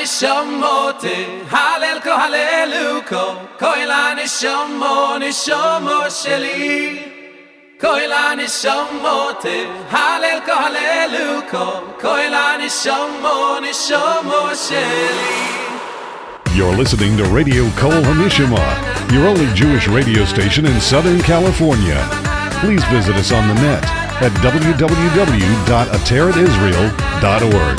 nishamote halel ko haleluko koila nishomo sheli koila nishamote halel ko haleluko koila nishomo sheli. You're listening to Radio Kol Hamishama, your only Jewish radio station in Southern California. Please visit us on the net at www.ateratisrael.org.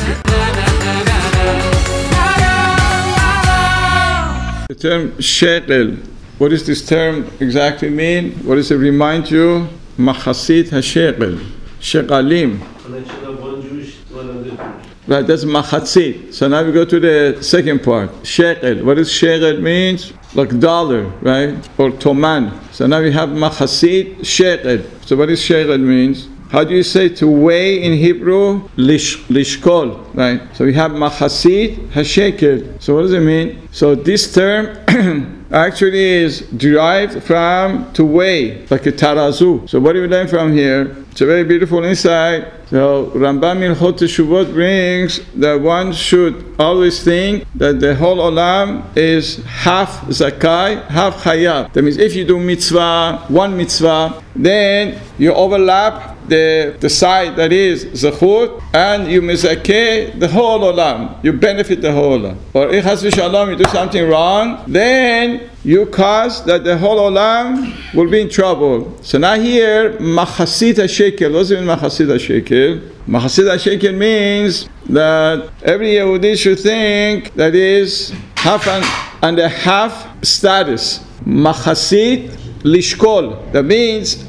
The term shekel, what does this term exactly mean? What does it remind you? Machasit ha-shekel, shekalim. Connection of one Jewish to another Jewish. Right, that's machatzit. So now we go to the second part. Shekel. What does shekel means? Like dollar, right? Or toman. So now we have machatzit, shekel. So what does shekel means? How do you say to weigh in Hebrew? Lishkol, right? So we have machatzit ha-shekel. So what does it mean? So this term actually is derived from to weigh, like a tarazu. So what do we learn from here? It's a very beautiful insight. So Rambam Hilchot Teshuvot brings that one should always think that the whole olam is half zakai, half chayav. That means if you do mitzvah, one mitzvah, then you overlap the side that is zechut, and you mizakeh the whole olam. You benefit the whole olam. Or if chas v'shalom you do something wrong, then you cause that the whole olam will be in trouble. So now here, machasit ha-shekel. What does it mean, machasit ha-shekel? Machasit ha-shekel means that every Yehudi should think that is half and a half status. Machasit lishkol. That means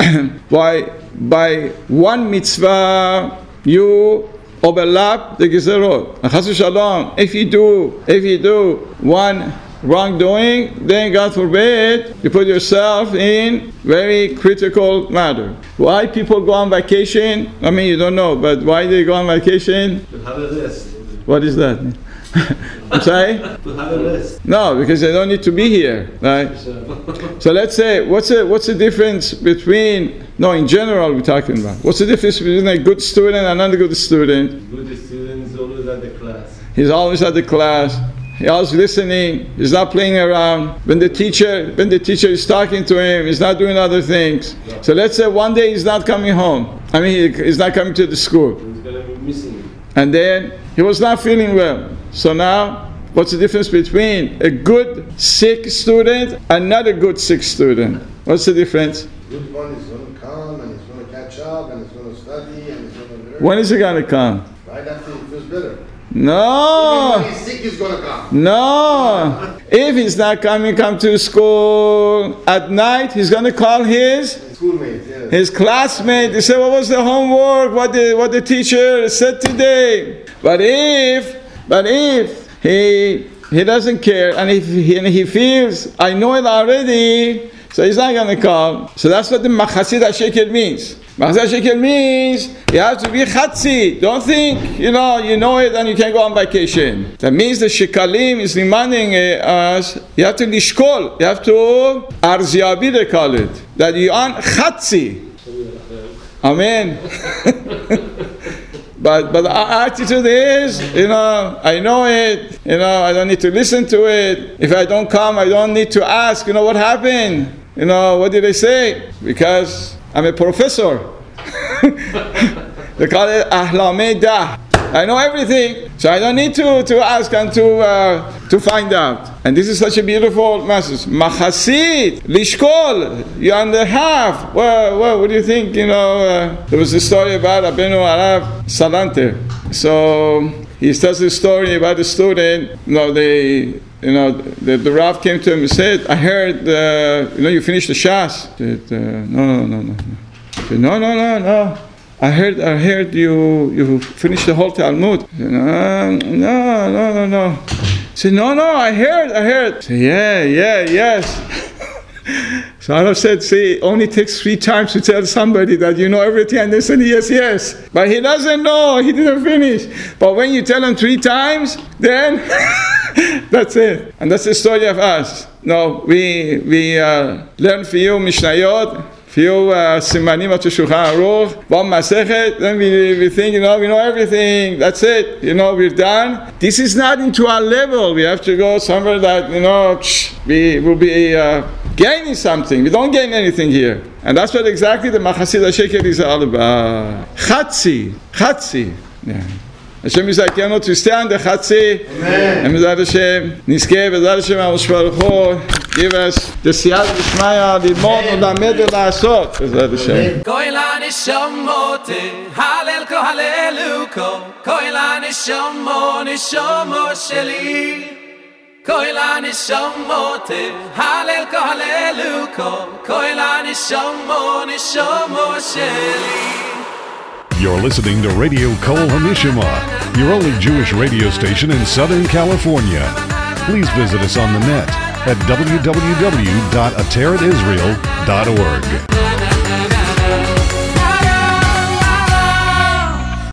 by one mitzvah you overlap the gezerot. Chas v'shalom, if you do one wrongdoing, then God forbid you put yourself in very critical matter. Why people go on vacation? I mean, you don't know, but why they go on vacation? To have a rest. What is that? I'm sorry? To have a rest. No, because they don't need to be here, right? So let's say, what's the difference between? No, in general we're talking about. What's the difference between a good student and not a good student? Good student is always at the class. He's always at the class. He's always listening. He's not playing around. When the teacher is talking to him, he's not doing other things. So let's say one day he's not coming home. I mean, he's not coming to the school. He's going to be missing. And then he was not feeling well. So now, what's the difference between a good sick student and not a good sick student? What's the difference? Good one is going to come and he's going to catch up and he's going to study and he's going to learn. When is he going to come? Right after he feels better. No. Even when he's sick, he's going to come. No. If he's not come to school at night, he's going to call his Schoolmates, yes. his classmate. He said, what was the homework? What the teacher said today? But if he doesn't care and if he feels, I know it already, so he's not going to call. So that's what the machasit ha-shekel means. Machasit ha-shekel means you have to be chatzi. Don't think, you know it and you can go on vacation. That means the shekalim is reminding us, you have to lishkol, you have to arziyabi, they call it. That you are chatzi. Amen. But our attitude is, I know it, I don't need to listen to it. If I don't come, I don't need to ask, what happened? What did they say? Because I'm a professor. They call it ahlamei dah. I know everything, so I don't need to ask and to find out. And this is such a beautiful message. Machasit, lishkol, you're on the half. Well, what do you think? There was a story about Rabbeinu Arav Salanter. So he tells a story about a student. The Rav came to him and said, I heard, you finished the Shas. He said, no. He said, no. I heard you finished the whole Talmud. No. He said, no, I heard. I said, yes. So I said, see, it only takes 3 times to tell somebody that you know everything and they say yes. But he doesn't know, he didn't finish. But when you tell him 3 times, then that's it. And that's the story of us. No, we learn for you Mishnayot, few simanim of Shulchan Aruch, one masechet, then we think, we know everything, that's it, we're done. This is not into our level. We have to go somewhere that, we will be gaining something. We don't gain anything here. And that's what exactly the Machasid HaSheker is all about. Chatzi. Yeah. Hashem Yizakenu to stay on the Chatzi. Amen. And B'ezrat Hashem, Nizkeh, B'ezrat Hashem, HaKadosh Baruch Hu, give us the Siyat B'Shmaya, Lilmod, Lamed, V'La'asot, B'ezrat Hashem. Koi l'neshomot, halel ko haleluko, koi l'neshomot, neshomot sheli. Koi l'neshomot, halel ko haleluko, koi l'neshomot, neshomot sheli. You're listening to Radio Kol HaNishama, your only Jewish radio station in Southern California. Please visit us on the net at www.ateratisrael.org.